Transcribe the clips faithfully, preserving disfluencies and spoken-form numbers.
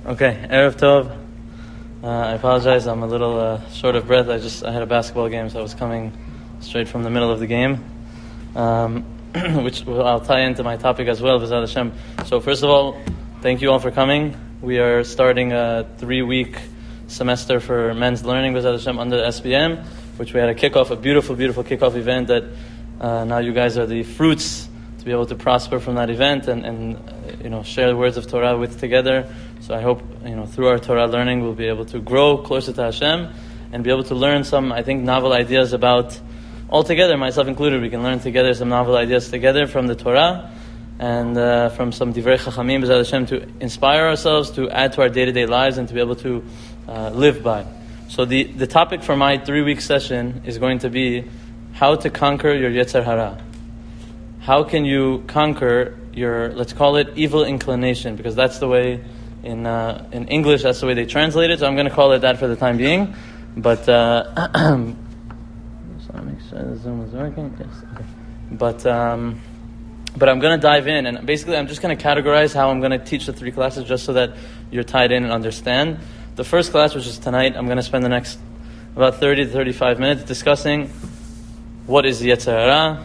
Okay, Erev Tov. Uh, I apologize, I'm a little uh, short of breath. I just I had a basketball game, so I was coming straight from the middle of the game, um, which well, I'll tie into my topic as well, B'ezrat Hashem. So first of all, thank you all for coming. We are starting a three-week semester for men's learning, B'ezrat Hashem, under S B M, which we had a kickoff, a beautiful, beautiful kickoff event that uh, now you guys are the fruits to be able to prosper from that event and, and uh, you know, share the words of Torah with together. So I hope, you know, through our Torah learning, we'll be able to grow closer to Hashem and be able to learn some, I think, novel ideas about, all together, myself included, we can learn together some novel ideas together from the Torah and uh, from some Divrei Chachamim, B'ezrat Hashem, to inspire ourselves, to add to our day-to-day lives and to be able to uh, live by. So the, the topic for my three-week session is going to be how to conquer your Yetzer Hara. How can you conquer your, let's call it, evil inclination, because that's the way, in uh, in English, that's the way they translate it, so I'm going to call it that for the time being. But, uh, just want to make sure the Zoom is working. Yes, okay. But, um, but I'm going to dive in, and basically I'm just going to categorize how I'm going to teach the three classes, just so that you're tied in and understand. The first class, which is tonight, I'm going to spend the next about thirty to thirty-five minutes discussing what is the Yetzer Hara,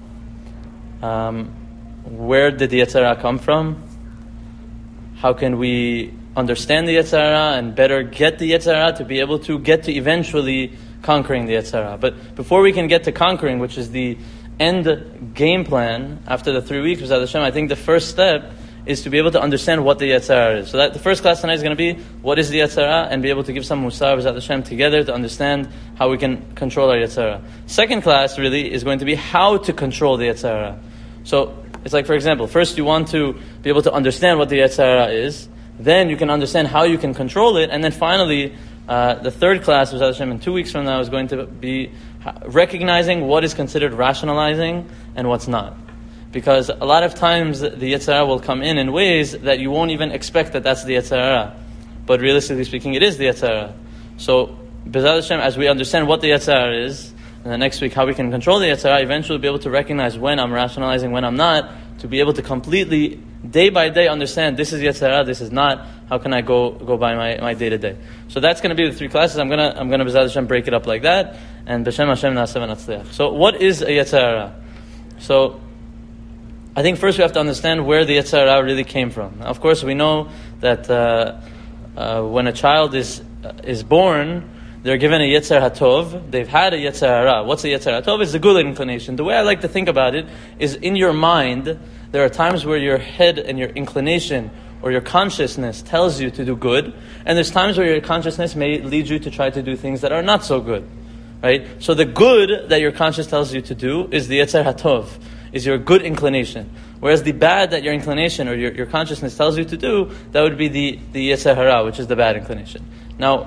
um, where did the Yetzer Hara come from, how can we understand the Yetzer Hara and better get the Yetzer Hara to be able to get to eventually conquering the Yetzer Hara. But before we can get to conquering, which is the end game plan after the three weeks, B'ezrat Hashem, I think the first step is to be able to understand what the Yetzer Hara is. So that the first class tonight is going to be what is the Yetzer Hara, and be able to give some musar, B'ezrat Hashem, together to understand how we can control our Yetzer Hara. Second class really is going to be how to control the Yetzer Hara. So it's like, for example, first you want to be able to understand what the Yetzer Hara is, then you can understand how you can control it, and then finally, uh, the third class, B'ezrat Hashem, in two weeks from now, is going to be recognizing what is considered rationalizing and what's not. Because a lot of times the Yetzer Hara will come in in ways that you won't even expect that that's the Yetzer Hara. But realistically speaking, it is the Yetzer Hara. So, B'ezrat Hashem, as we understand what the Yetzer Hara is, and the next week how we can control the Yetzer Hara, eventually be able to recognize when I'm rationalizing, when I'm not, to be able to completely, day by day, understand this is Yetzer Hara, this is not, how can I go go by my, my day to day. So that's going to be the three classes. I'm going to, I'm going to B'ezrat Hashem, break it up like that, and B'Shem Hashem Na'aseh v'Natzliach. So what is a Yetzer Hara? So, I think first we have to understand where the Yetzer Hara really came from. Of course, we know that uh, uh, when a child is uh, is born, they're given a Yetzer HaTov. They've had a Yetzer Hara. What's a Yetzer HaTov? It's the good inclination. The way I like to think about it is, in your mind, there are times where your head and your inclination or your consciousness tells you to do good, and there's times where your consciousness may lead you to try to do things that are not so good. Right? So the good that your conscience tells you to do is the Yetzer HaTov, is your good inclination. Whereas the bad that your inclination or your, your consciousness tells you to do, that would be the, the Yetzer Hara, which is the bad inclination. Now,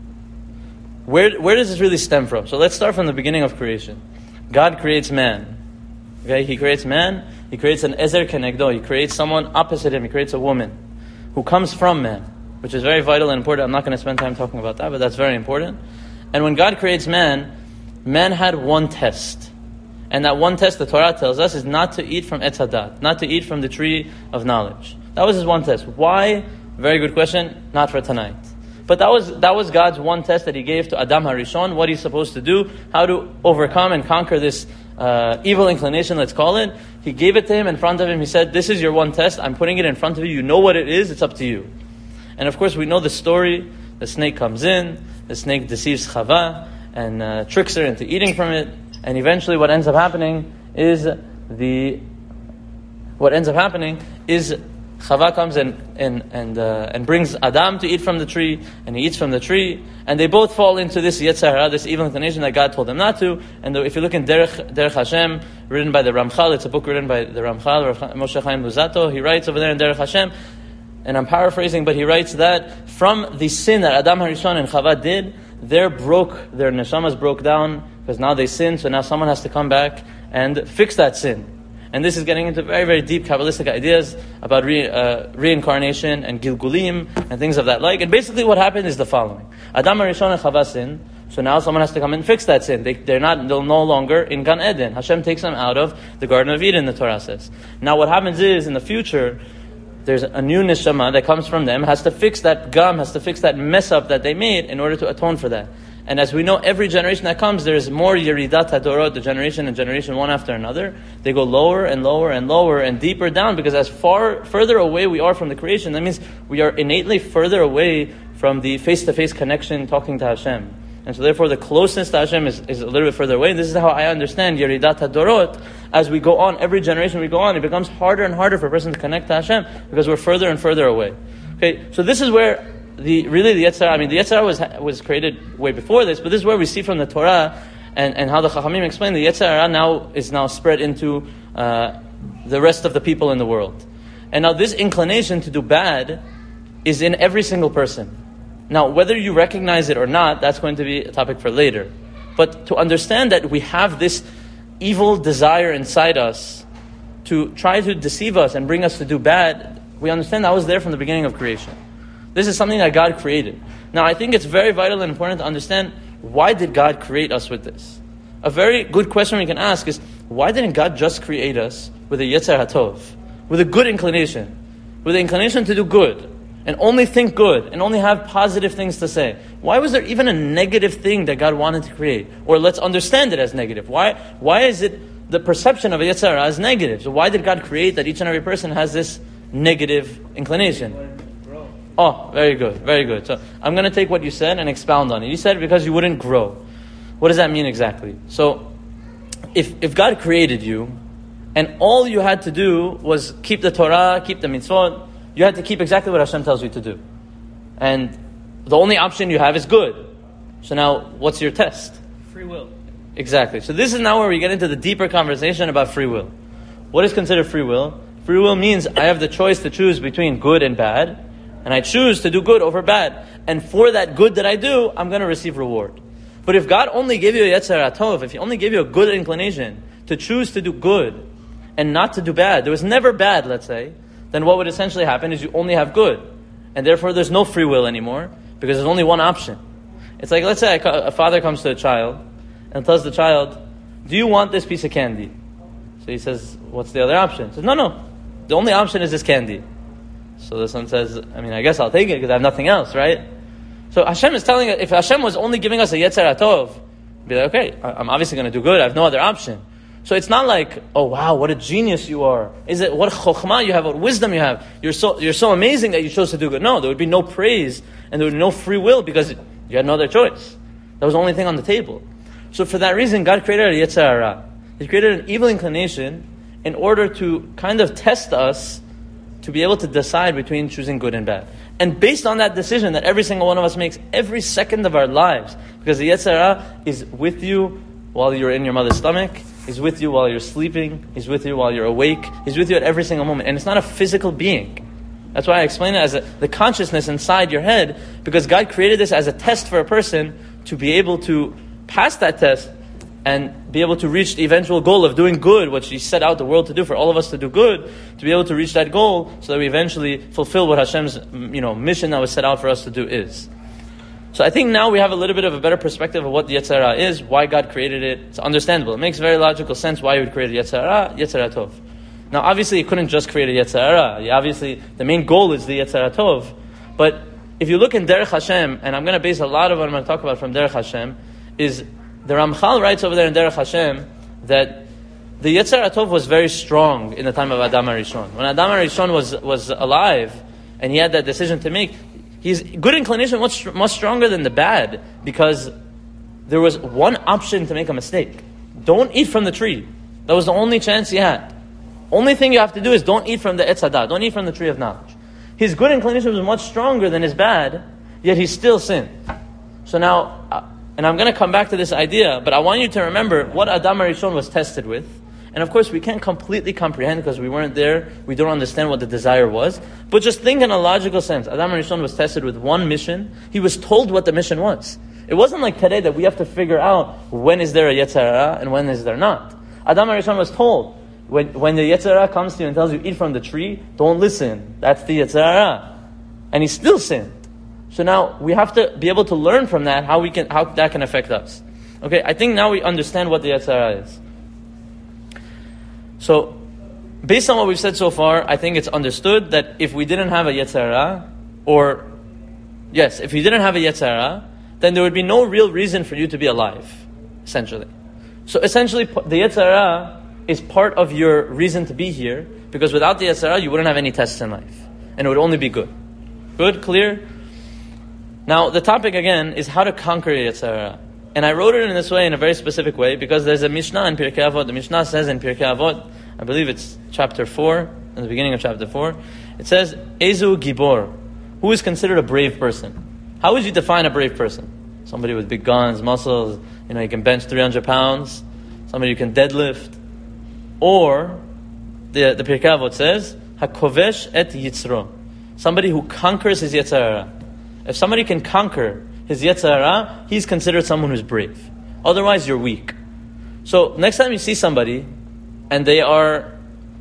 where where does this really stem from? So let's start from the beginning of creation. God creates man. Okay, He creates man, He creates an Ezer Kenegdo, He creates someone opposite Him, He creates a woman who comes from man, which is very vital and important. I'm not going to spend time talking about that, but that's very important. And when God creates man, man had one test. And that one test, the Torah tells us, is not to eat from Etz Hadat, not to eat from the tree of knowledge. That was his one test. Why? Very good question. Not for tonight. But that was that was God's one test that He gave to Adam HaRishon, what he's supposed to do, how to overcome and conquer this uh, evil inclination, let's call it. He gave it to him in front of him. He said, this is your one test. I'm putting it in front of you. You know what it is. It's up to you. And of course, we know the story. The snake comes in. The snake deceives Chava and uh, tricks her into eating from it. And eventually what ends up happening is the what ends up happening is Chava comes and and and, uh, and brings Adam to eat from the tree, and he eats from the tree, and they both fall into this Yetzer Hara, this evil inclination that God told them not to. And if you look in Derech, Derech Hashem, written by the Ramchal, it's a book written by the Ramchal, Moshe Chaim Luzzatto, he writes over there in Derech Hashem, and I'm paraphrasing, but he writes that from the sin that Adam HaRishon and Chava did, their broke, their neshamas broke down, because now they sinned, so now someone has to come back and fix that sin. And this is getting into very, very deep Kabbalistic ideas about re, uh, reincarnation and Gilgulim and things of that like. And basically what happened is the following. Adam HaRishon and Chava sinned, so now someone has to come and fix that sin. They, they're not, they're no longer in Gan Eden. Hashem takes them out of the Garden of Eden, the Torah says. Now what happens is, in the future, there's a new neshama that comes from them, has to fix that gum, has to fix that mess up that they made in order to atone for that. And as we know, every generation that comes, there is more yeridat hadorot, the generation and generation one after another. They go lower and lower and lower and deeper down, because as far further away we are from the creation, that means we are innately further away from the face-to-face connection, talking to Hashem. And so therefore the closeness to Hashem is, is a little bit further away. And this is how I understand yeridat hadorot. As we go on, every generation we go on, it becomes harder and harder for a person to connect to Hashem, because we're further and further away. Okay, so this is where The really the Yetzer Hara, I mean the Yetzer Hara was was created way before this, but this is where we see from the Torah and, and how the Chachamim explain the Yetzer Hara now is now spread into uh, the rest of the people in the world. And now this inclination to do bad is in every single person. Now whether you recognize it or not, that's going to be a topic for later. But to understand that we have this evil desire inside us to try to deceive us and bring us to do bad, we understand that was there from the beginning of creation. This is something that God created. Now, I think it's very vital and important to understand, why did God create us with this? A very good question we can ask is, why didn't God just create us with a Yetzer HaTov, with a good inclination, with the inclination to do good, and only think good, and only have positive things to say? Why was there even a negative thing that God wanted to create? Or let's understand it as negative. Why, why is it the perception of a Yetzer Hara as negative? So why did God create that each and every person has this negative inclination? Oh, very good, very good. So I'm going to take what you said and expound on it. You said because you wouldn't grow. What does that mean exactly? So if if God created you and all you had to do was keep the Torah, keep the mitzvot, you had to keep exactly what Hashem tells you to do. And the only option you have is good. So now what's your test? Free will. Exactly. So this is now where we get into the deeper conversation about free will. What is considered free will? Free will means I have the choice to choose between good and bad. And I choose to do good over bad. And for that good that I do, I'm going to receive reward. But if God only gave you a Yetzer HaTov, if He only gave you a good inclination to choose to do good and not to do bad, there was never bad, let's say, then what would essentially happen is you only have good. And therefore there's no free will anymore, because there's only one option. It's like, let's say a father comes to a child and tells the child, do you want this piece of candy? So he says, what's the other option? He says, no, no, the only option is this candy. So the son says, I mean, I guess I'll take it because I have nothing else, right? So Hashem is telling us, if Hashem was only giving us a Yetzer HaTov, be like, okay, I'm obviously going to do good. I have no other option. So it's not like, oh wow, what a genius you are. Is it what chokhmah you have, what wisdom you have? You're so you're so amazing that you chose to do good. No, there would be no praise and there would be no free will because you had no other choice. That was the only thing on the table. So for that reason, God created a Yetzer Hara. He created an evil inclination in order to kind of test us to be able to decide between choosing good and bad. And based on that decision that every single one of us makes every second of our lives, because the Yetzer Hara is with you while you're in your mother's stomach, He's with you while you're sleeping, He's with you while you're awake, He's with you at every single moment. And it's not a physical being. That's why I explain it as a, the consciousness inside your head, because God created this as a test for a person to be able to pass that test and be able to reach the eventual goal of doing good, what He set out the world to do, for all of us to do good, to be able to reach that goal so that we eventually fulfill what Hashem's you know, mission that was set out for us to do is. So I think now we have a little bit of a better perspective of what the Yetzer Hara is, why God created it. It's understandable. It makes very logical sense why He would create a Yetzer Hara, Yetzer HaTov. Now obviously He couldn't just create a Yetzer Hara. Obviously the main goal is the Yetzer HaTov. But if you look in Derech Hashem, and I'm going to base a lot of what I'm going to talk about from Derech Hashem, is the Ramchal writes over there in Derech Hashem that the Yetzer HaTov was very strong in the time of Adam HaRishon. When Adam HaRishon was, was alive, and he had that decision to make, his good inclination was much stronger than the bad, because there was one option to make a mistake. Don't eat from the tree. That was the only chance he had. Only thing you have to do is don't eat from the Etz Hadat. Don't eat from the tree of knowledge. His good inclination was much stronger than his bad, yet he still sinned. So now, uh, and I'm going to come back to this idea, but I want you to remember what Adam HaRishon was tested with. And of course, we can't completely comprehend because we weren't there. We don't understand what the desire was. But just think in a logical sense. Adam HaRishon was tested with one mission. He was told what the mission was. It wasn't like today that we have to figure out when is there a Yetzer Hara and when is there not. Adam HaRishon was told, when, when the Yetzer Hara comes to you and tells you, eat from the tree, don't listen. That's the Yetzer Hara. And he still sinned. So now we have to be able to learn from that how we can how that can affect us. Okay, I think now we understand what the Yetzer Hara is. So based on what we've said so far, I think it's understood that if we didn't have a Yetzer Hara, or, yes, if you didn't have a Yetzer Hara, then there would be no real reason for you to be alive, essentially. So essentially, the Yetzer Hara is part of your reason to be here, because without the Yetzer Hara, you wouldn't have any tests in life. And it would only be good. Good? Clear? Now, the topic again is how to conquer Yetzer Hara. And I wrote it in this way, in a very specific way, because there's a Mishnah in Pirkei Avot. The Mishnah says in Pirkei Avot, I believe it's chapter four, in the beginning of chapter four, it says, Ezu Gibor, who is considered a brave person? How would you define a brave person? Somebody with big guns, muscles, you know, you can bench three hundred pounds, somebody who can deadlift. Or, the, the Pirkei Avot says, HaKovesh et Yitzro, somebody who conquers his Yetzer Hara. If somebody can conquer his Yetzer Hara, he's considered someone who's brave. Otherwise, you're weak. So, next time you see somebody, and they are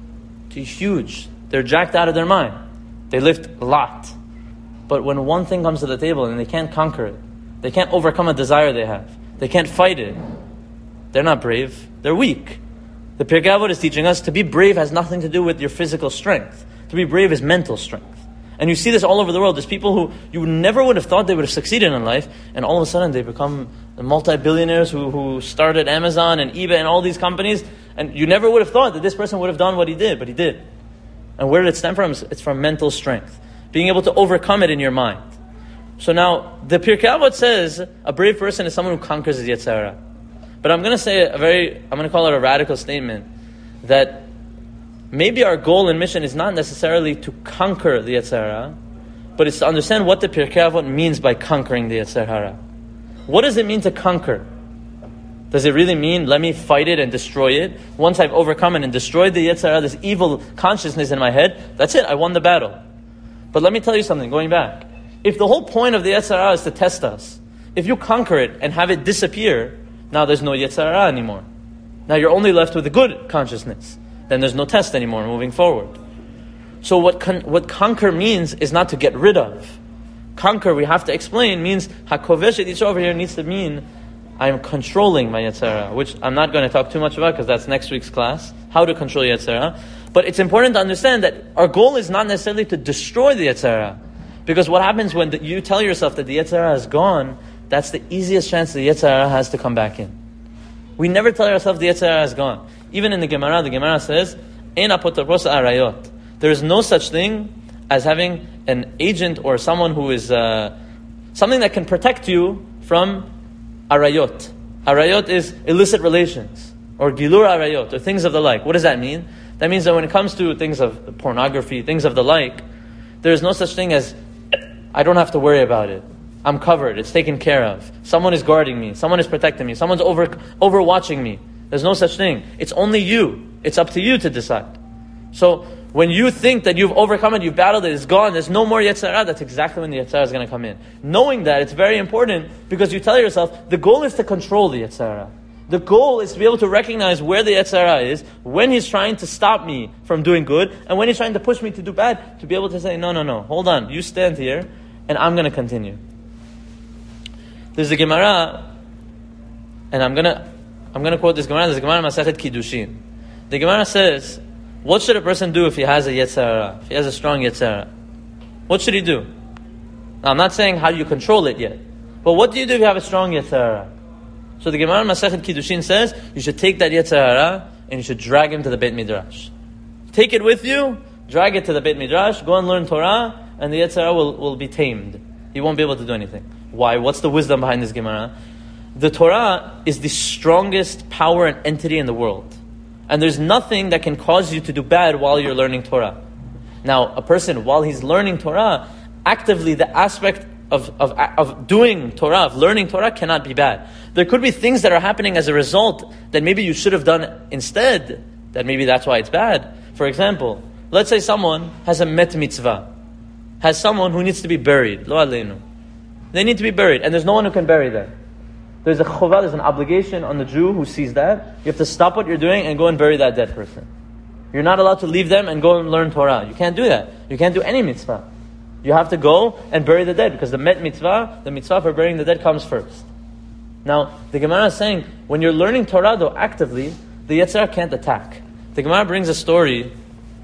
huge, they're jacked out of their mind, they lift a lot, but when one thing comes to the table and they can't conquer it, they can't overcome a desire they have, they can't fight it, they're not brave, they're weak. The Pirkei Avot is teaching us to be brave has nothing to do with your physical strength. To be brave is mental strength. And you see this all over the world. There's people who you never would have thought they would have succeeded in life, and all of a sudden they become multi-billionaires who, who started Amazon and eBay and all these companies, and you never would have thought that this person would have done what he did, but he did. And where did it stem from? It's from mental strength. Being able to overcome it in your mind. So now, the Pirkei Avot says, a brave person is someone who conquers his Yetzer Hara. But I'm going to say a very, I'm going to call it a radical statement, that maybe our goal and mission is not necessarily to conquer the Yetzer Hara, but it's to understand what the Pirkei Avot means by conquering the Yetzer Hara. What does it mean to conquer? Does it really mean, let me fight it and destroy it? Once I've overcome it and destroyed the Yetzer Hara, this evil consciousness in my head, that's it, I won the battle. But let me tell you something, going back. If the whole point of the Yetzer Hara is to test us, if you conquer it and have it disappear, now there's no Yetzer Hara anymore. Now you're only left with a good consciousness. Then there's no test anymore moving forward. So what con- what conquer means is not to get rid of. Conquer, we have to explain, means HaKovesh et Yitzro over here needs to mean I am controlling my Yetzer Hara, which I'm not going to talk too much about because that's next week's class, how to control Yetzer Hara. But it's important to understand that our goal is not necessarily to destroy the Yetzer Hara. Because what happens when the, you tell yourself that the Yetzer Hara is gone, that's the easiest chance the Yetzer Hara has to come back in. We never tell ourselves the Yetzer Hara is gone. Even in the Gemara, the Gemara says, "Ein apotropos arayot." There is no such thing as having an agent or someone who is uh, something that can protect you from arayot. Arayot is illicit relations, or gilur arayot, or things of the like. What does that mean? That means that when it comes to things of pornography, things of the like, there is no such thing as I don't have to worry about it. I'm covered. It's taken care of. Someone is guarding me. Someone is protecting me. Someone's over overwatching me. There's no such thing. It's only you. It's up to you to decide. So when you think that you've overcome it, you've battled it, it's gone, there's no more Yetzer Hara, that's exactly when the Yetzer Hara is going to come in. Knowing that, it's very important because you tell yourself, the goal is to control the Yetzer Hara. The goal is to be able to recognize where the Yetzer Hara is, when he's trying to stop me from doing good, and when he's trying to push me to do bad, to be able to say, no, no, no, hold on, you stand here, and I'm going to continue. There's a Gemara, and I'm going to I'm going to quote this Gemara, there's a Gemara Masechet Kiddushin. The Gemara says, what should a person do if he has a Yetzer Hara, if he has a strong Yetzer Hara? What should he do? Now, I'm not saying how you control it yet, but what do you do if you have a strong Yetzer Hara? So the Gemara Masechet Kiddushin says, you should take that Yetzer Hara and you should drag him to the Beit Midrash. Take it with you, drag it to the Beit Midrash, go and learn Torah, and the Yetzer Hara will, will be tamed. He won't be able to do anything. Why? What's the wisdom behind this Gemara? The Torah is the strongest power and entity in the world. And there's nothing that can cause you to do bad while you're learning Torah. Now, a person, while he's learning Torah, actively the aspect of, of, of doing Torah, of learning Torah, cannot be bad. There could be things that are happening as a result that maybe you should have done instead, that maybe that's why it's bad. For example, let's say someone has a met mitzvah, has someone who needs to be buried, lo aleinu. They need to be buried, and there's no one who can bury them. There's a chovah, there's an obligation on the Jew who sees that. You have to stop what you're doing and go and bury that dead person. You're not allowed to leave them and go and learn Torah. You can't do that. You can't do any mitzvah. You have to go and bury the dead, because the met mitzvah, the mitzvah for burying the dead, comes first. Now, the Gemara is saying, when you're learning Torah though actively, the Yetzer Hara can't attack. The Gemara brings a story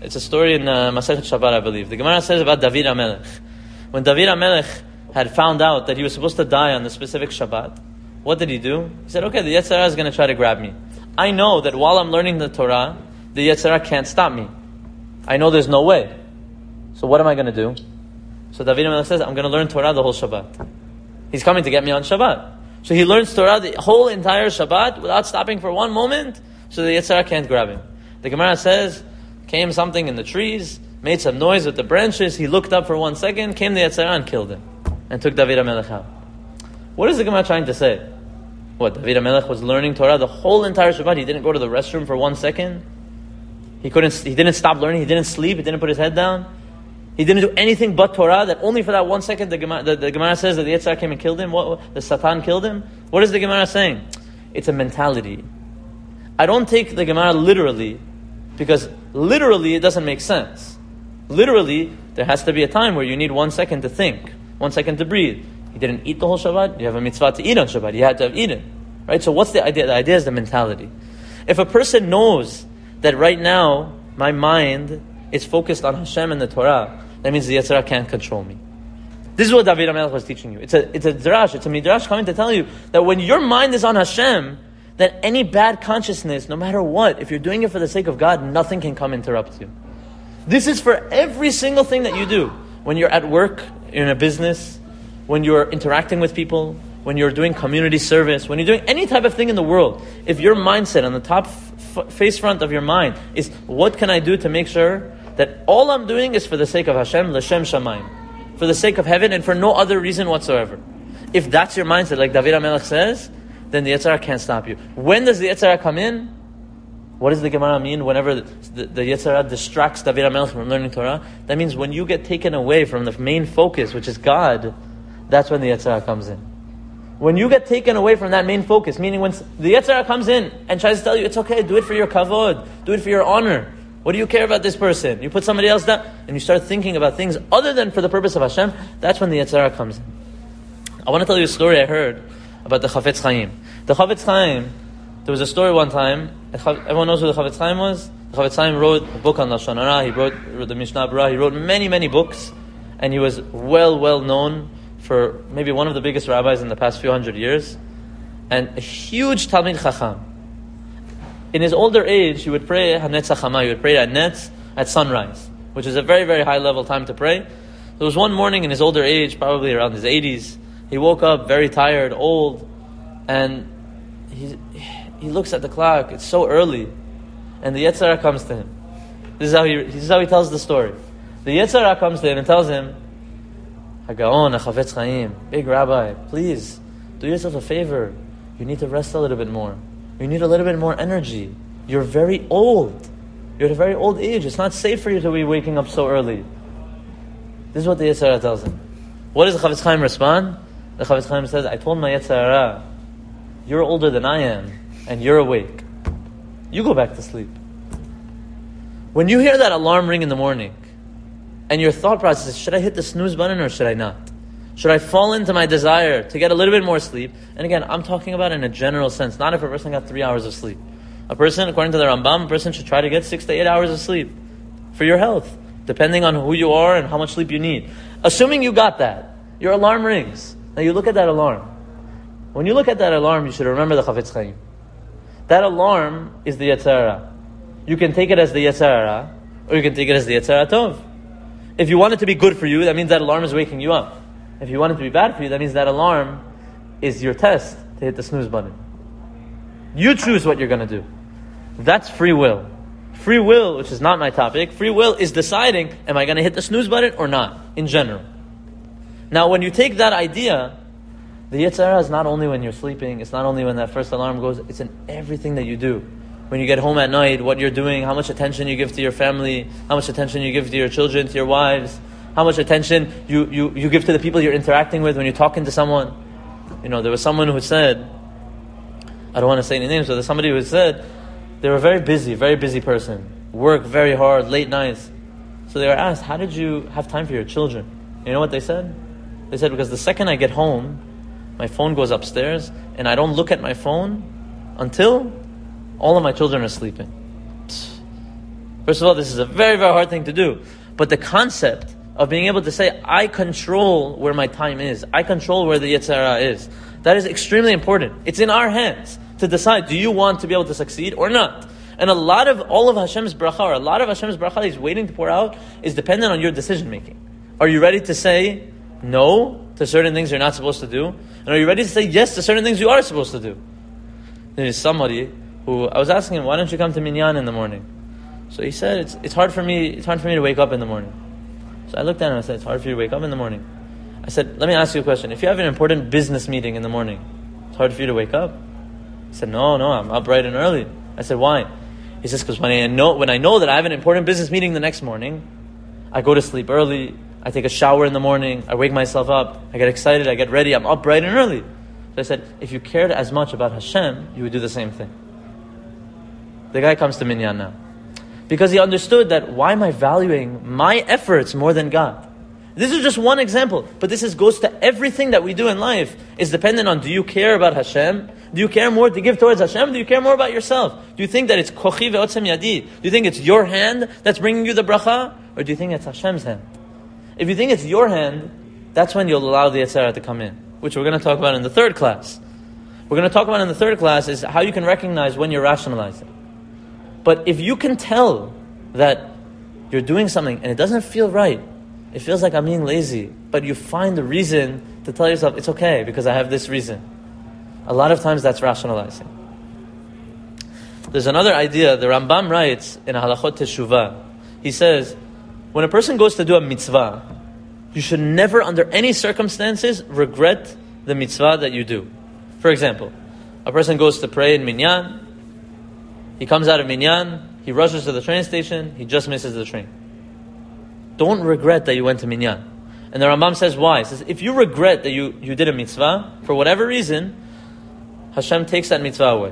It's a story in uh, Masechet Shabbat, I believe. The Gemara says about David HaMelech. When David HaMelech had found out that he was supposed to die on the specific Shabbat, what did he do? He said, okay, the Yetzer Hara is going to try to grab me. I know that while I'm learning the Torah, the Yetzer Hara can't stop me. I know there's no way. So what am I going to do? So David HaMelech says, I'm going to learn Torah the whole Shabbat. He's coming to get me on Shabbat. So he learns Torah the whole entire Shabbat without stopping for one moment, so the Yetzer Hara can't grab him. The Gemara says, came something in the trees, made some noise with the branches, he looked up for one second, came the Yetzer Hara and killed him, and took David HaMelech out. What is the Gemara trying to say? What, David HaMelech was learning Torah the whole entire Shabbat, he didn't go to the restroom for one second? He couldn't. He didn't stop learning, he didn't sleep, he didn't put his head down? He didn't do anything but Torah, that only for that one second the Gemara, the, the Gemara says that the Yetzer Hara came and killed him? What, the Satan killed him? What is the Gemara saying? It's a mentality. I don't take the Gemara literally, because literally it doesn't make sense. Literally, there has to be a time where you need one second to think, one second to breathe. He didn't eat the whole Shabbat, you have a mitzvah to eat on Shabbat, you had to have eaten. Right? So what's the idea? The idea is the mentality. If a person knows that right now, my mind is focused on Hashem and the Torah, that means the Yetzer Hara can't control me. This is what David HaMelech was teaching you. It's a it's a drash, it's a midrash coming to tell you that when your mind is on Hashem, that any bad consciousness, no matter what, if you're doing it for the sake of God, nothing can come interrupt you. This is for every single thing that you do. When you're at work, in a business, when you're interacting with people, when you're doing community service, when you're doing any type of thing in the world, if your mindset on the top f- face front of your mind is, what can I do to make sure that all I'm doing is for the sake of Hashem, l'shem shamayim, for the sake of heaven and for no other reason whatsoever. If that's your mindset, like David HaMelech says, then the Yetzer Hara can't stop you. When does the Yetzer Hara come in? What does the Gemara mean? Whenever the, the, the Yetzer Hara distracts David HaMelech from learning Torah, that means when you get taken away from the main focus, which is God, that's when the Yetzer Hara comes in. When you get taken away from that main focus, meaning when the Yetzer Hara comes in and tries to tell you, it's okay, do it for your kavod, do it for your honor. What do you care about this person? You put somebody else down, and you start thinking about things other than for the purpose of Hashem, that's when the Yetzer Hara comes in. I want to tell you a story I heard about the Chafetz Chaim. The Chafetz Chaim, there was a story one time, everyone knows who the Chafetz Chaim was? The Chafetz Chaim wrote a book on Lashon Hara, he wrote, wrote the Mishnah Berurah, he wrote many, many books, and he was well, well known for maybe one of the biggest rabbis in the past few hundred years, and a huge Talmid Chacham. In his older age, he would pray Hanetz HaChama, he would pray at Netz at sunrise, which is a very, very high level time to pray. There was one morning in his older age, probably around his eighties, he woke up very tired, old, and he he looks at the clock, it's so early, and the Yetzer Hara comes to him. This is how he this is how he tells the story. The Yetzer Hara comes to him and tells him, HaGaon, HaChafetz Chaim, big rabbi, please, do yourself a favor. You need to rest a little bit more. You need a little bit more energy. You're very old. You're at a very old age. It's not safe for you to be waking up so early. This is what the Yetzer Hara tells him. What does the Chafetz Chaim respond? The Chafetz Chaim says, I told my Yetzer Hara, you're older than I am, and you're awake. You go back to sleep. When you hear that alarm ring in the morning, and your thought process is, should I hit the snooze button or should I not? Should I fall into my desire to get a little bit more sleep? And again, I'm talking about in a general sense, not if a person got three hours of sleep. A person, according to the Rambam, a person should try to get six to eight hours of sleep for your health, depending on who you are and how much sleep you need. Assuming you got that, your alarm rings. Now you look at that alarm. When you look at that alarm, you should remember the Chafetz Chaim. That alarm is the Yetzer Hara. You can take it as the Yetzer Hara, or you can take it as the Yetzer Hara Tov. If you want it to be good for you, that means that alarm is waking you up. If you want it to be bad for you, that means that alarm is your test to hit the snooze button. You choose what you're going to do. That's free will. Free will, which is not my topic, free will is deciding, am I going to hit the snooze button or not, in general. Now, when you take that idea, the Yetzer Hara is not only when you're sleeping, it's not only when that first alarm goes, it's in everything that you do. When you get home at night, what you're doing, how much attention you give to your family, how much attention you give to your children, to your wives, how much attention you, you, you give to the people you're interacting with when you're talking to someone. You know, there was someone who said, I don't want to say any names, but there's somebody who said, they were very busy, very busy person, work very hard, late nights. So they were asked, how did you have time for your children? You know what they said? They said, because the second I get home, my phone goes upstairs, and I don't look at my phone until all of my children are sleeping. First of all, this is a very, very hard thing to do. But the concept of being able to say, I control where my time is, I control where the Yetzer Hara is, that is extremely important. It's in our hands to decide, do you want to be able to succeed or not? And a lot of, all of Hashem's bracha, or a lot of Hashem's bracha that He's waiting to pour out, is dependent on your decision making. Are you ready to say no to certain things you're not supposed to do? And are you ready to say yes to certain things you are supposed to do? There's somebody who, I was asking him, why don't you come to Minyan in the morning? So he said, it's it's hard for me, it's hard for me to wake up in the morning. So I looked at him and I said, it's hard for you to wake up in the morning. I said, let me ask you a question. If you have an important business meeting in the morning, it's hard for you to wake up? He said, no, no, I'm up bright and early. I said, why? He says, because when I know when I know that I have an important business meeting the next morning, I go to sleep early, I take a shower in the morning, I wake myself up, I get excited, I get ready, I'm up bright and early. So I said, if you cared as much about Hashem, you would do the same thing. The guy comes to Minyan now. Because he understood that, why am I valuing my efforts more than God? This is just one example, but this is, goes to everything that we do in life. It's dependent on, do you care about Hashem? Do you care more to give towards Hashem? Do you care more about yourself? Do you think that it's kochi ve'otzem yadi? Do you think it's your hand that's bringing you the bracha? Or do you think it's Hashem's hand? If you think it's your hand, that's when you'll allow the Yetzer Hara to come in, which we're going to talk about in the third class. We're going to talk about in the third class is how you can recognize when you're rationalizing. But if you can tell that you're doing something and it doesn't feel right, it feels like I'm being lazy, but you find the reason to tell yourself, it's okay because I have this reason. A lot of times that's rationalizing. There's another idea, the Rambam writes in Halachot Teshuvah, he says, when a person goes to do a mitzvah, you should never under any circumstances regret the mitzvah that you do. For example, a person goes to pray in Minyan, he comes out of Minyan, he rushes to the train station, he just misses the train. Don't regret that you went to Minyan. And the Rambam says why? He says, if you regret that you, you did a mitzvah, for whatever reason, Hashem takes that mitzvah away.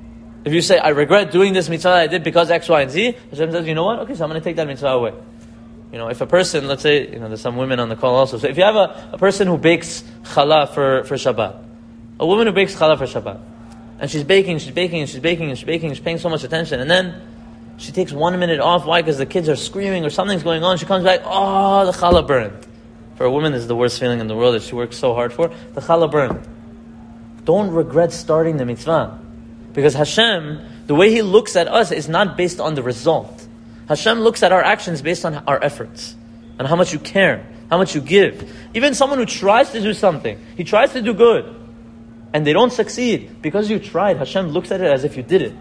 If you say, I regret doing this mitzvah that I did because X, Y, and Z, Hashem says, you know what? Okay, so I'm going to take that mitzvah away. You know, if a person, let's say, you know, there's some women on the call also. So if you have a, a person who bakes challah for, for Shabbat, a woman who bakes challah for Shabbat, and she's baking, she's baking, and she's baking, and she's baking, she's paying so much attention, and then she takes one minute off. Why? Because the kids are screaming or something's going on. She comes back, oh, the challah burned. For a woman, this is the worst feeling in the world that she works so hard for. The challah burned. Don't regret starting the mitzvah. Because Hashem, the way He looks at us is not based on the result. Hashem looks at our actions based on our efforts. And how much you care, how much you give. Even someone who tries to do something, he tries to do good, and they don't succeed, because you tried, Hashem looks at it as if you did it.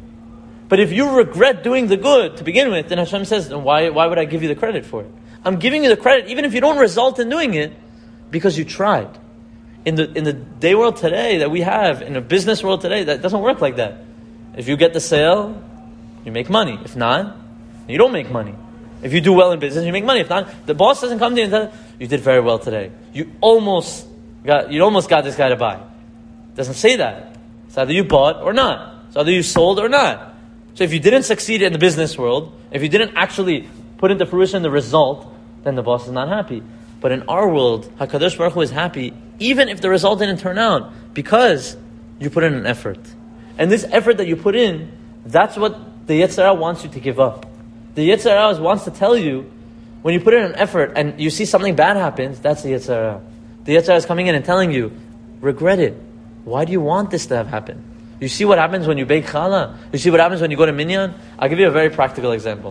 But if you regret doing the good to begin with, then Hashem says, then why, why would I give you the credit for it? I'm giving you the credit, even if you don't result in doing it, because you tried. In the in the day world today that we have, in the business world today, that doesn't work like that. If you get the sale, you make money. If not, you don't make money. If you do well in business, you make money. If not, the boss doesn't come to you and tell you, you did very well today. You almost got you almost got this guy to buy. It doesn't say that. It's either you bought or not. It's either you sold or not. So if you didn't succeed in the business world, if you didn't actually put into fruition the result, then the boss is not happy. But in our world, HaKadosh Baruch Hu is happy even if the result didn't turn out, because you put in an effort. And this effort that you put in, that's what the Yetzer Hara wants you to give up. The Yetzer Hara wants to tell you, when you put in an effort and you see something bad happens, that's the Yetzer Hara. The Yetzer Hara is coming in and telling you, regret it. Why do you want this to have happened? You see what happens when you bake challah? You see what happens when you go to Minyan? I'll give you a very practical example.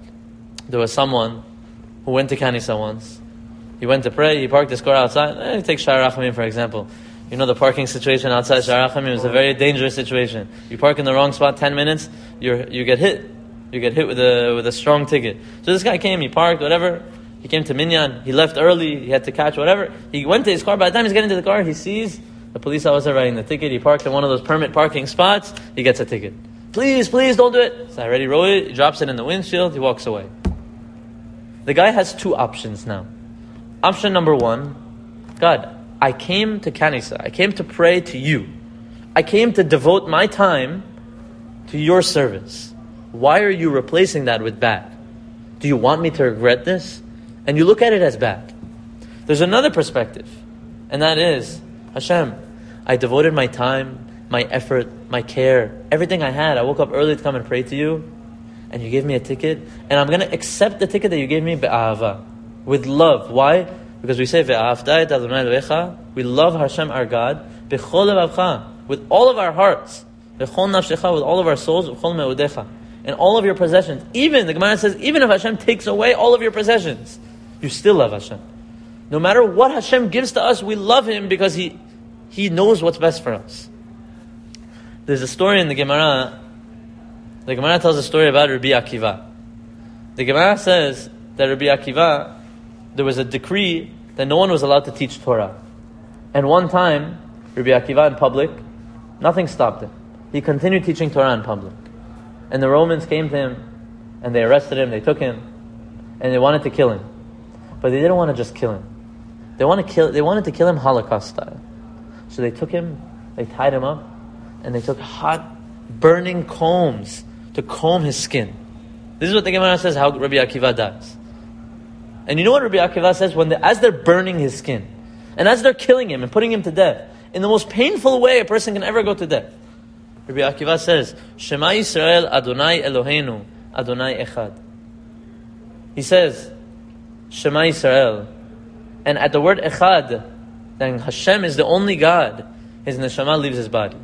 There was someone who went to Kanisa once. He went to pray, he parked his car outside. Eh, take Sha'ar Rachamim, for example. You know the parking situation outside Sha'ar Rachamim is a very dangerous situation. You park in the wrong spot ten minutes, you you get hit. You get hit with a with a strong ticket. So this guy came, he parked, whatever. He came to Minyan, he left early, he had to catch whatever. He went to his car, by the time he's getting to the car, he sees the police officer writing the ticket. He parked in one of those permit parking spots, he gets a ticket. Please, please don't do it. So I already wrote it, he drops it in the windshield, he walks away. The guy has two options now. Option number one, God, I came to Kanisa, I came to pray to you. I came to devote my time to your service. Why are you replacing that with bad? Do you want me to regret this? And you look at it as bad. There's another perspective, and that is, Hashem, I devoted my time, my effort, my care, everything I had. I woke up early to come and pray to you. and you gave me a ticket, and I'm going to accept the ticket that you gave me be'ahava, with love. Why? Because we say, ve'ahavta et Adonai Elohecha, we love Hashem our God, b'chol levavcha, with all of our hearts, b'chol nafshecha, with all of our souls, b'chol me'udecha, and all of your possessions. Even, the Gemara says, even if Hashem takes away all of your possessions, you still love Hashem. No matter what Hashem gives to us, we love Him because He He knows what's best for us. There's a story in the Gemara. The Gemara tells a story about Rabbi Akiva. The Gemara says that Rabbi Akiva, there was a decree that no one was allowed to teach Torah. And one time, Rabbi Akiva in public, nothing stopped him. He continued teaching Torah in public. And the Romans came to him, and they arrested him, they took him, and they wanted to kill him. But they didn't want to just kill him. They want to kill. They wanted to kill him Holocaust style. So they took him, they tied him up, and they took hot, burning combs to comb his skin. This is what the Gemara says, how Rabbi Akiva dies. And you know what Rabbi Akiva says? When they, as they're burning his skin, and as they're killing him and putting him to death, in the most painful way a person can ever go to death, Rabbi Akiva says, Shema Yisrael Adonai Eloheinu Adonai Echad. He says, Shema Yisrael. And at the word Echad, then Hashem is the only God, his neshama leaves his body.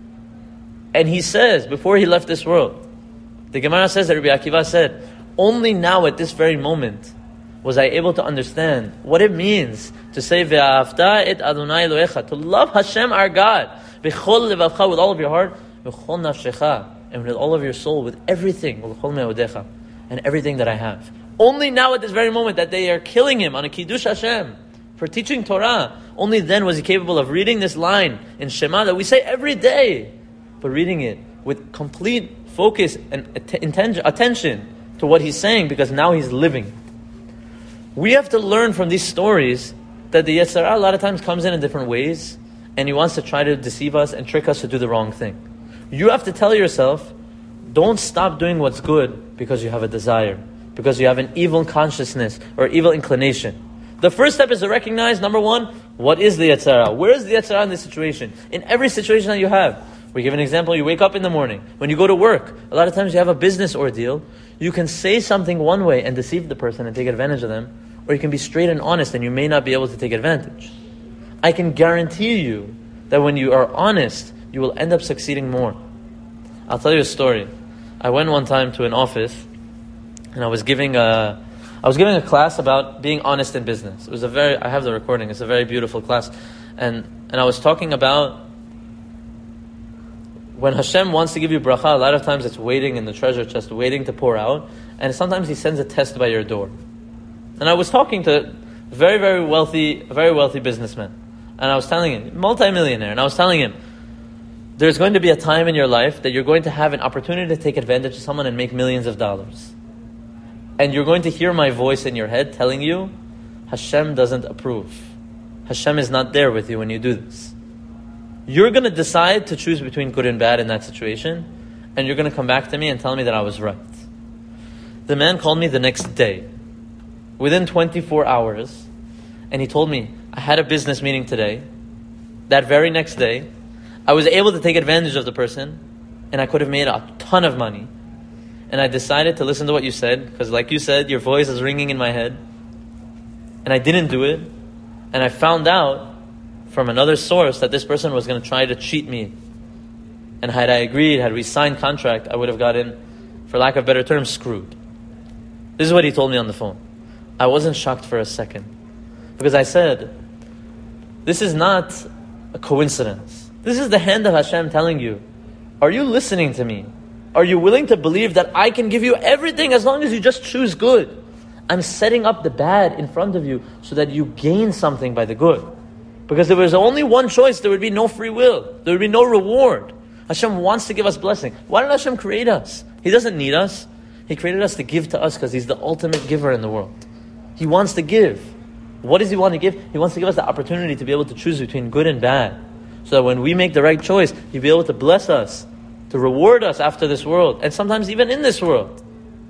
And he says, before he left this world, the Gemara says that Rabbi Akiva said, only now at this very moment was I able to understand what it means to say, Ve'ahavta et Adonai Elohecha, to love Hashem our God, B'chol levavcha, with all of your heart, B'chol nafshecha, and with all of your soul, with everything, B'chol me'odecha, and everything that I have. Only now at this very moment that they are killing him on a Kiddush Hashem for teaching Torah, only then was he capable of reading this line in Shema that we say every day, but reading it with complete focus and att- attention to what he's saying, because now he's living. We have to learn from these stories that the Yetzer Hara a lot of times comes in in different ways, and he wants to try to deceive us and trick us to do the wrong thing. You have to tell yourself, don't stop doing what's good because you have a desire, because you have an evil consciousness or evil inclination. The first step is to recognize, number one, what is the Yetzer Hara? Where is the Yetzer Hara in this situation? In every situation that you have. We give an example, you wake up in the morning. When you go to work, a lot of times you have a business ordeal. You can say something one way and deceive the person and take advantage of them, or you can be straight and honest and you may not be able to take advantage. I can guarantee you that when you are honest, you will end up succeeding more. I'll tell you a story. I went one time to an office and I was giving a I was giving a class about being honest in business. It was a very I have the recording. It's a very beautiful class. And and I was talking about when Hashem wants to give you bracha, a lot of times it's waiting in the treasure chest, waiting to pour out, and sometimes He sends a test by your door. And I was talking to a very, very wealthy, very wealthy businessman, and I was telling him, multi-millionaire, and I was telling him, there's going to be a time in your life that you're going to have an opportunity to take advantage of someone and make millions of dollars. And you're going to hear my voice in your head telling you, Hashem doesn't approve. Hashem is not there with you when you do this. You're going to decide to choose between good and bad in that situation, and you're going to come back to me and tell me that I was right. The man called me the next day, within twenty-four hours, and he told me, I had a business meeting today. That very next day, I was able to take advantage of the person, and I could have made a ton of money. And I decided to listen to what you said, because like you said, your voice is ringing in my head. And I didn't do it. And I found out from another source that this person was going to try to cheat me. And had I agreed, had we signed contract, I would have gotten, for lack of better terms, screwed. This is what he told me on the phone. I wasn't shocked for a second. Because I said, this is not a coincidence. This is the hand of Hashem telling you, are you listening to me? Are you willing to believe that I can give you everything as long as you just choose good? I'm setting up the bad in front of you so that you gain something by the good. Because if there was only one choice, there would be no free will. There would be no reward. Hashem wants to give us blessing. Why did Hashem create us? He doesn't need us. He created us to give to us because He's the ultimate giver in the world. He wants to give. What does He want to give? He wants to give us the opportunity to be able to choose between good and bad. So that when we make the right choice, He'll be able to bless us, to reward us after this world, and sometimes even in this world.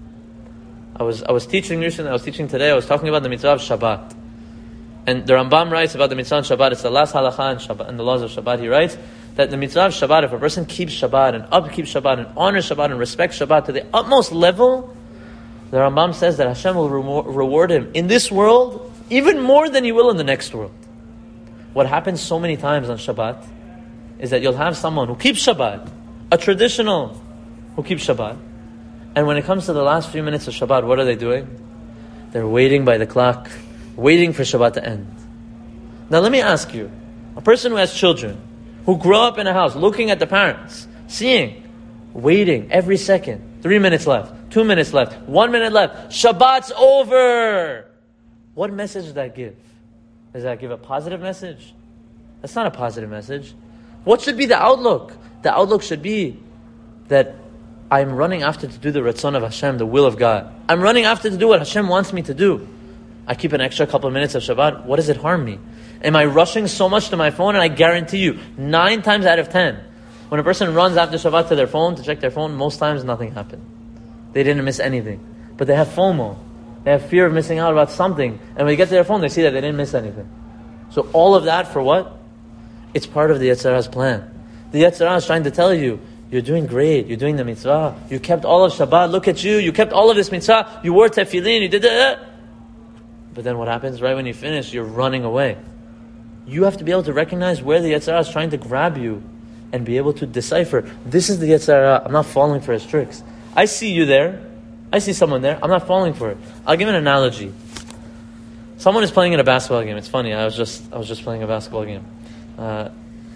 I was I was teaching recently, I was teaching today, I was talking about the mitzvah of Shabbat. And the Rambam writes about the mitzvah on Shabbat, it's the last halakha in, Shabbat, in the laws of Shabbat. He writes that the mitzvah of Shabbat, if a person keeps Shabbat and upkeeps Shabbat and honors Shabbat and respects Shabbat to the utmost level, the Rambam says that Hashem will re- reward him in this world even more than he will in the next world. What happens so many times on Shabbat is that you'll have someone who keeps Shabbat, a traditional who keeps Shabbat, and when it comes to the last few minutes of Shabbat, what are they doing? They're waiting by the clock, waiting for Shabbat to end. Now let me ask you, a person who has children, who grow up in a house, looking at the parents, seeing, waiting every second, three minutes left, two minutes left, one minute left, Shabbat's over! What message does that give? Does that give a positive message? That's not a positive message. What should be the outlook? The outlook should be that I'm running after to do the Ratzon of Hashem, the will of God. I'm running after to do what Hashem wants me to do. I keep an extra couple of minutes of Shabbat. What does it harm me? Am I rushing so much to my phone? And I guarantee you, nine times out of ten, when a person runs after Shabbat to their phone, to check their phone, most times nothing happened. They didn't miss anything. But they have FOMO. They have fear of missing out about something. And when they get to their phone, they see that they didn't miss anything. So all of that for what? It's part of the Yetzer Hara's plan. The Yetzer Hara is trying to tell you, you're doing great, you're doing the mitzvah, you kept all of Shabbat, look at you, you kept all of this mitzvah, you wore tefillin, you did that. But then what happens right when you finish? You're running away. You have to be able to recognize where the Yetzer Hara is trying to grab you and be able to decipher, this is the Yetzer Hara, I'm not falling for his tricks. I see you there, I see someone there, I'm not falling for it. I'll give an analogy. Someone is playing in a basketball game. It's funny, I was just I was just playing a basketball game. Uh,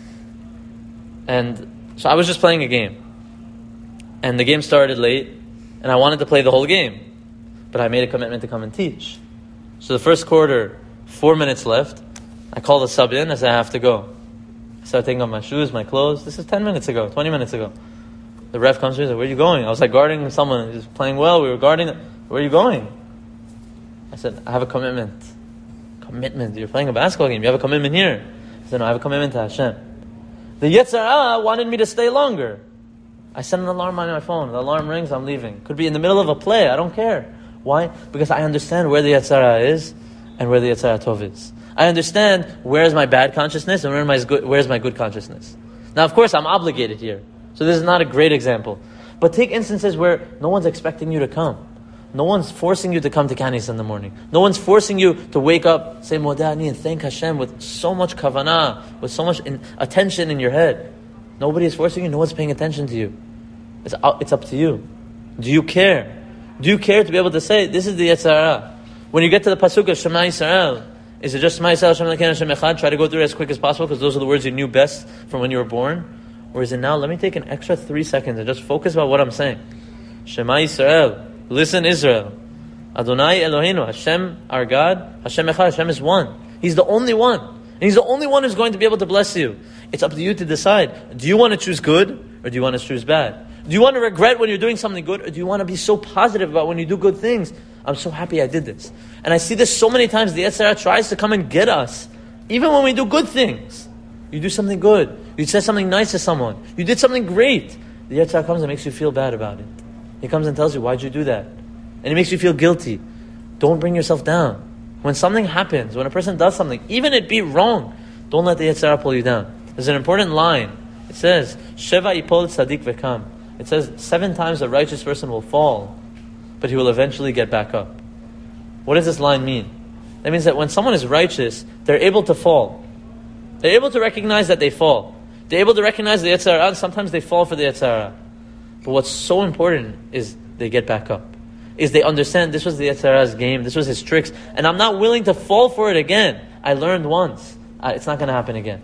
and so I was just playing a game. And the game started late, and I wanted to play the whole game. But I made a commitment to come and teach. So the first quarter, four minutes left, I call the sub in, I say I have to go. I start taking off my shoes, my clothes. This is ten minutes ago, twenty minutes ago. The ref comes to me and says, where are you going? I was like guarding someone, he was playing well, we were guarding, where are you going? I said, I have a commitment. Commitment? You're playing a basketball game, you have a commitment here. I said, no, I have a commitment to Hashem. The Yetzer Hara wanted me to stay longer. I set an alarm on my phone, the alarm rings, I'm leaving. Could be in the middle of a play, I don't care. Why? Because I understand where the Yetzer Hara is and where the Yetzer Hara Tov is. I understand where is my bad consciousness and where my good, where's my good consciousness. Now, of course, I'm obligated here. So this is not a great example. But take instances where no one's expecting you to come. No one's forcing you to come to Kanis in the morning. No one's forcing you to wake up, say Modani, and thank Hashem with so much kavanah, with so much in, attention in your head. Nobody is forcing you. No one's paying attention to you. It's, it's up to you. Do you care? Do you care to be able to say, this is the Yetzer Hara? When you get to the pasuk of Shema Yisrael, is it just Shema Yisrael, Hashem Elokeinu, Hashem Echad? Try to go through it as quick as possible because those are the words you knew best from when you were born. Or is it now, let me take an extra three seconds and just focus about what I'm saying. Shema Yisrael, listen Israel. Adonai Eloheinu, Hashem our God, Hashem Echad, Hashem is one. He's the only one. And He's the only one who's going to be able to bless you. It's up to you to decide. Do you want to choose good or do you want to choose bad? Do you want to regret when you're doing something good or do you want to be so positive about when you do good things? I'm so happy I did this. And I see this so many times. The Yetzer Hara tries to come and get us. Even when we do good things. You do something good. You said something nice to someone. You did something great. The Yetzer Hara comes and makes you feel bad about it. He comes and tells you, why'd you do that? And it makes you feel guilty. Don't bring yourself down. When something happens, when a person does something, even it be wrong, don't let the Yetzer Hara pull you down. There's an important line. It says, Sheva ipol tzadik vekam. It says, seven times a righteous person will fall, but he will eventually get back up. What does this line mean? That means that when someone is righteous, they're able to fall. They're able to recognize that they fall. They're able to recognize the Yetzer Hara, and sometimes they fall for the Yetzer Hara. But what's so important is they get back up. Is they understand this was the Yetzer Hara's game, this was his tricks, and I'm not willing to fall for it again. I learned once. I, it's not going to happen again.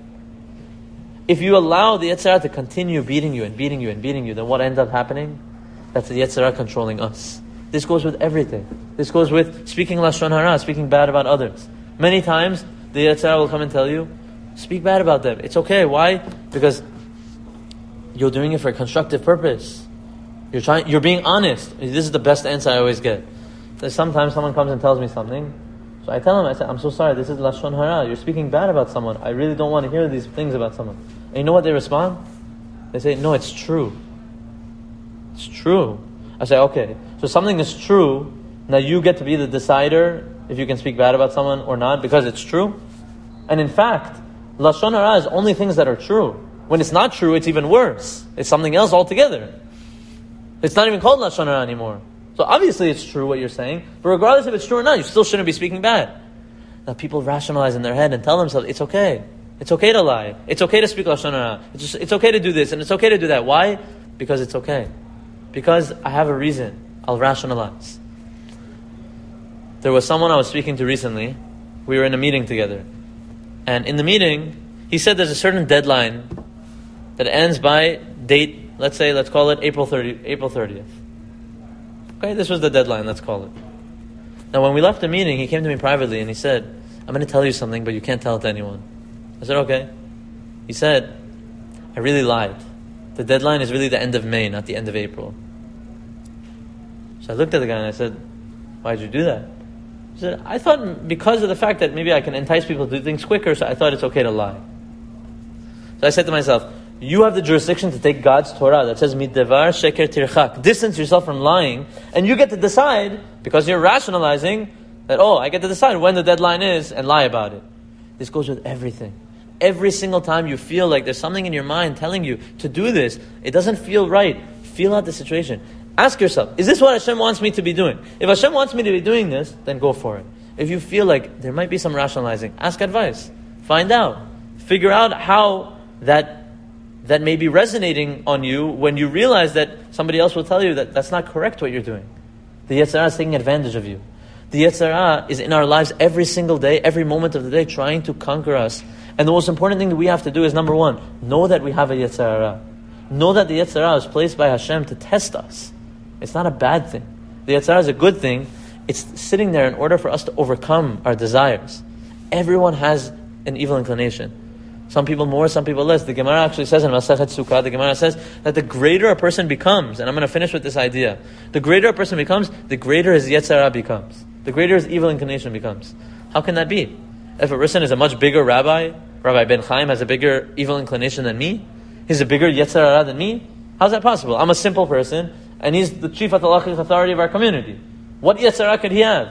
If you allow the Yetzer Hara to continue beating you and beating you and beating you, then what ends up happening? That's the Yetzer Hara controlling us. This goes with everything. This goes with speaking Lashon Hara, speaking bad about others. Many times, the Yetzer Hara will come and tell you, speak bad about them. It's okay. Why? Because you're doing it for a constructive purpose. You're trying. You're being honest. This is the best answer I always get. So sometimes someone comes and tells me something, so I tell them, I say, I'm so sorry, this is Lashon Hara. You're speaking bad about someone. I really don't want to hear these things about someone. And you know what they respond? They say, no, it's true. It's true. I say, okay, so something is true. Now you get to be the decider if you can speak bad about someone or not because it's true. And in fact, Lashon Hara is only things that are true. When it's not true, it's even worse. It's something else altogether. It's not even called Lashon Hara anymore. So obviously it's true what you're saying, but regardless if it's true or not, you still shouldn't be speaking bad. Now people rationalize in their head and tell themselves, it's okay. It's okay to lie. It's okay to speak Lashon Hara. It's, just, it's okay to do this and it's okay to do that. Why? Because it's okay. Because I have a reason. I'll rationalize. There was someone I was speaking to recently. We were in a meeting together. And in the meeting, he said there's a certain deadline that ends by date, let's say, let's call it April thirtieth. April thirtieth. Okay, this was the deadline, let's call it. Now when we left the meeting, he came to me privately and he said, I'm going to tell you something, but you can't tell it to anyone. I said, okay. He said, I really lied. The deadline is really the end of May, not the end of April. So I looked at the guy and I said, why did you do that? He said, I thought because of the fact that maybe I can entice people to do things quicker, so I thought it's okay to lie. So I said to myself, you have the jurisdiction to take God's Torah that says, Middevar sheker tirchak, distance yourself from lying, and you get to decide, because you're rationalizing, that, oh, I get to decide when the deadline is, and lie about it. This goes with everything. Every single time you feel like there's something in your mind telling you to do this, it doesn't feel right. Feel out the situation. Ask yourself, is this what Hashem wants me to be doing? If Hashem wants me to be doing this, then go for it. If you feel like there might be some rationalizing, ask advice. Find out. Figure out how that that may be resonating on you when you realize that somebody else will tell you that that's not correct what you're doing. The Yetzer Hara is taking advantage of you. The Yetzer Hara is in our lives every single day, every moment of the day, trying to conquer us. And the most important thing that we have to do is, number one, know that we have a Yetzer Hara. Know that the Yetzer Hara is placed by Hashem to test us. It's not a bad thing. The Yetzer Hara is a good thing. It's sitting there in order for us to overcome our desires. Everyone has an evil inclination. Some people more, some people less. The Gemara actually says in Masechet Sukkah, the Gemara says that the greater a person becomes, and I'm going to finish with this idea, the greater a person becomes, the greater his Yetzer Hara becomes. The greater his evil inclination becomes. How can that be? If a person is a much bigger rabbi, Rabbi Ben Chaim has a bigger evil inclination than me, he's a bigger Yetzer Hara than me, how's that possible? I'm a simple person, and he's the chief halachic authority of our community. What Yetzer Hara could he have?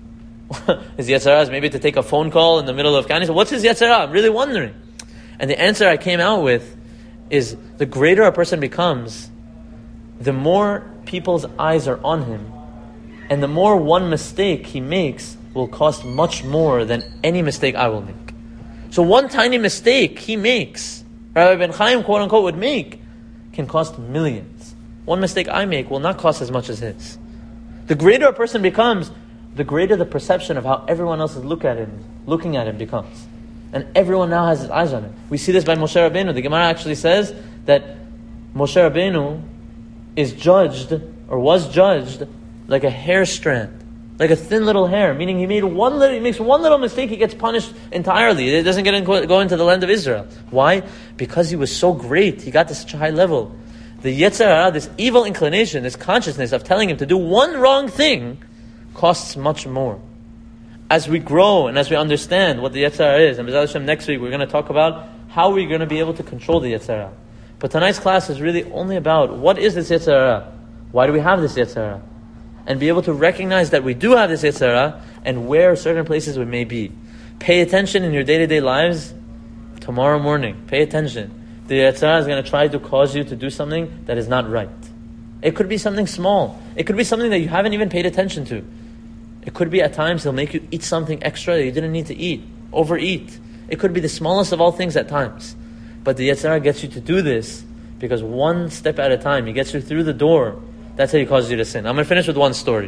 His Yetzer Hara is maybe to take a phone call in the middle of Kani. What's his Yetzer Hara? I'm really wondering. And the answer I came out with is, the greater a person becomes, the more people's eyes are on him, and the more one mistake he makes will cost much more than any mistake I will make. So one tiny mistake he makes, Rabbi Ben Chaim quote unquote would make, can cost millions. One mistake I make will not cost as much as his. The greater a person becomes, the greater the perception of how everyone else is look at him, looking at him becomes. And everyone now has his eyes on him. We see this by Moshe Rabbeinu. The Gemara actually says that Moshe Rabbeinu is judged, or was judged, like a hair strand. Like a thin little hair. Meaning he made one little, he makes one little mistake, he gets punished entirely. It doesn't get in, go into the land of Israel. Why? Because he was so great. He got to such a high level. The Yetzer Hara, this evil inclination, this consciousness of telling him to do one wrong thing, costs much more. As we grow and as we understand what the Yetzer Hara is, and B'ezras Hashem next week we're going to talk about how we're going to be able to control the Yetzer Hara. But tonight's class is really only about what is this Yetzer Hara? Why do we have this Yetzer Hara? And be able to recognize that we do have this Yetzer Hara and where certain places we may be. Pay attention in your day-to-day lives tomorrow morning. Pay attention. The Yetzer Hara is going to try to cause you to do something that is not right. It could be something small. It could be something that you haven't even paid attention to. It could be at times he'll make you eat something extra that you didn't need to eat. Overeat. It could be the smallest of all things at times. But the Yetzer Hara gets you to do this because one step at a time, he gets you through the door. That's how he causes you to sin. I'm going to finish with one story.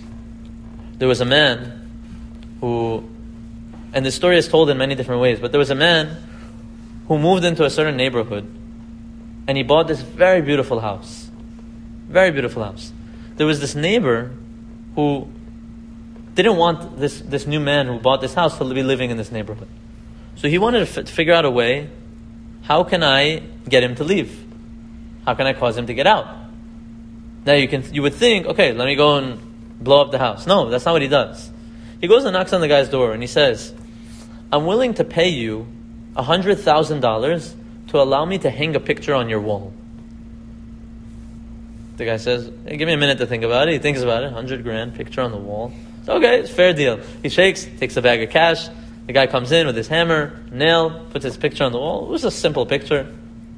There was a man who, and this story is told in many different ways, but there was a man who moved into a certain neighborhood and he bought this very beautiful house. Very beautiful house. There was this neighbor who didn't want this, this new man who bought this house to be living in this neighborhood. So he wanted to f- figure out a way, how can I get him to leave? How can I cause him to get out? Now you can you would think, okay, let me go and blow up the house. No, that's not what he does. He goes and knocks on the guy's door and he says, I'm willing to pay you one hundred thousand dollars to allow me to hang a picture on your wall. The guy says, hey, give me a minute to think about it. He thinks about it, one hundred grand, picture on the wall. Okay, it's a fair deal. He shakes, takes a bag of cash. The guy comes in with his hammer, nail, puts his picture on the wall. It was a simple picture.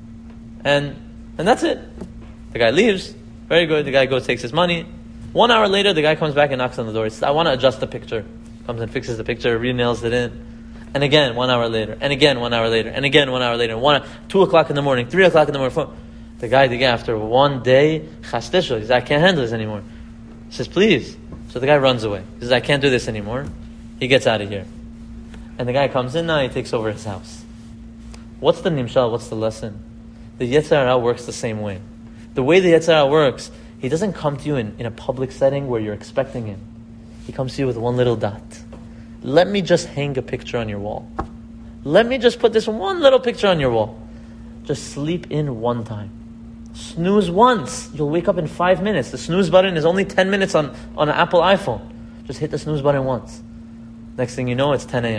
And and that's it. The guy leaves. Very good. The guy goes, takes his money. One hour later, the guy comes back and knocks on the door. He says, I want to adjust the picture. Comes and fixes the picture, re-nails it in. And again, one hour later. And again, one hour later. And again, one hour later. One, two o'clock in the morning, three o'clock in the morning. Four. The guy, the guy, after one day, chastisho, he says, I can't handle this anymore. He says, please. So the guy runs away. He says, I can't do this anymore. He gets out of here. And the guy comes in now, he takes over his house. What's the nimshal? What's the lesson? The Yetzer Hara works the same way. The way the Yetzer Hara works, he doesn't come to you in, in a public setting where you're expecting him. He comes to you with one little dot. Let me just hang a picture on your wall. Let me just put this one little picture on your wall. Just sleep in one time. Snooze once. You'll wake up in five minutes. The snooze button is only ten minutes on, on an Apple iPhone. Just hit the snooze button once. Next thing you know, it's ten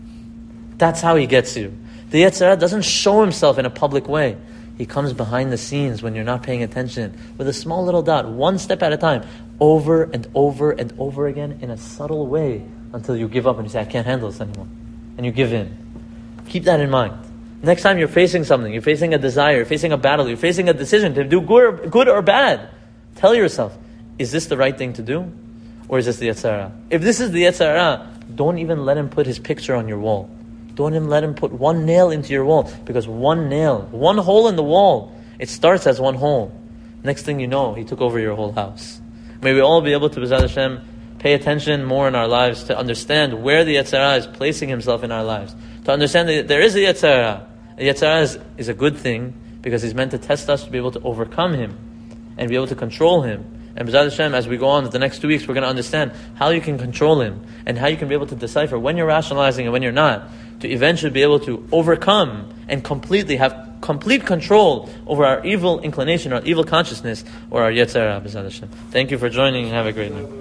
a.m. That's how he gets you. The Yetzer Hara doesn't show himself in a public way. He comes behind the scenes when you're not paying attention with a small little dot, one step at a time, over and over and over again in a subtle way until you give up and you say, I can't handle this anymore. And you give in. Keep that in mind. Next time you're facing something, you're facing a desire, you're facing a battle, you're facing a decision to do good or, good or bad, tell yourself, is this the right thing to do? Or is this the Yetzer Hara? If this is the Yetzer Hara, don't even let him put his picture on your wall. Don't even let him put one nail into your wall. Because one nail, one hole in the wall, it starts as one hole. Next thing you know, he took over your whole house. May we all be able to, B'ezrat Hashem, pay attention more in our lives to understand where the Yetzer Hara is placing himself in our lives. To understand that there is a Yetzer Hara. The Yetzer Hara is, is a good thing because he's meant to test us to be able to overcome him and be able to control him. And B'ezrat Hashem, as we go on the next two weeks, we're going to understand how you can control him and how you can be able to decipher when you're rationalizing and when you're not, to eventually be able to overcome and completely have complete control over our evil inclination, our evil consciousness, or our Yetzer Hara. B'ezrat Hashem. Thank you for joining and have a great night.